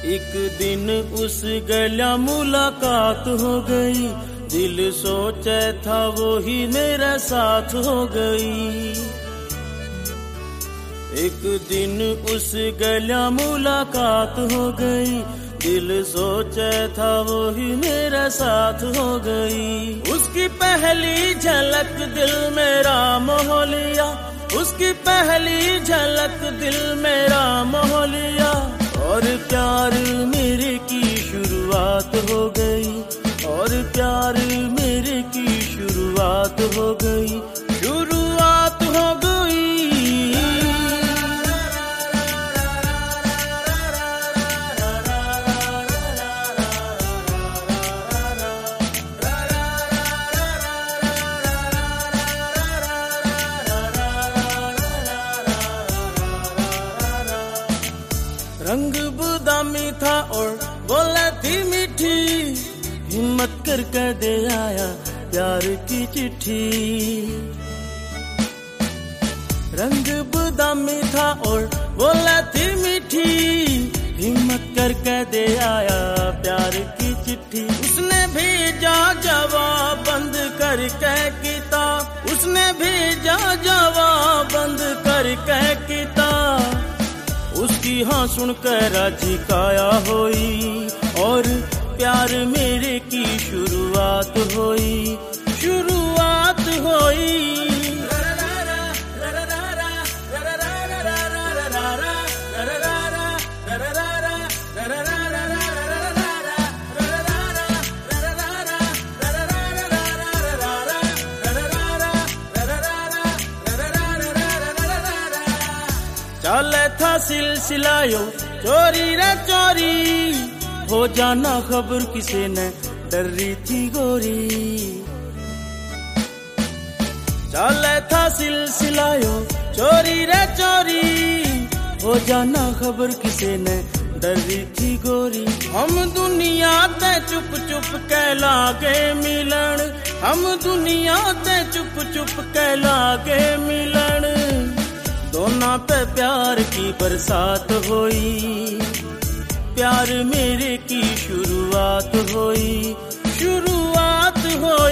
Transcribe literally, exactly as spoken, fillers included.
एक दिन उस गल्या मुलाकात हो गई, दिल सोचे था वो ही मेरे साथ हो गई। एक दिन उस गल्या मुलाकात हो गई, दिल सोचे था वो ही मेरे साथ हो गई। उसकी पहली झलक दिल मेरा मोह लिया, उसकी पहली झलक दिल मेरा मोह लिया, और प्यार मेरे की शुरुआत हो गई, और प्यार मेरे की शुरुआत हो गई, शुरुआत हो गई। रंग बादामी था और बोला थी मीठी, हिम्मत कर कर दे आया प्यार की चिट्ठी। रंग बादामी था और बोला थी मीठी, हिम्मत कर कर दे आया प्यार की चिट्ठी। उसने भेजा जवाब बंद कर कह किताब, उसने भेजा जवाब बंद कर कह किताब। उसकी हाँ सुनकर राजी काया होई, और प्यार मेरे की शुरुआत होई, शुरुआत होई। चले था सिलसिलायो चोरी रे चोरी, हो जाना खबर किसे ने डर रही थी गोरी। चले था सिलसिलायो चोरी रे चोरी, हो जाना खबर किसे ने डर रही थी गोरी। हम दुनिया ते चुप चुप के लागे मिलन, हम दुनिया ते चुप चुप के लागे मिलन। दोनों पे प्यार की बरसात होई, प्यार मेरे की शुरुआत होई, शुरुआत होई।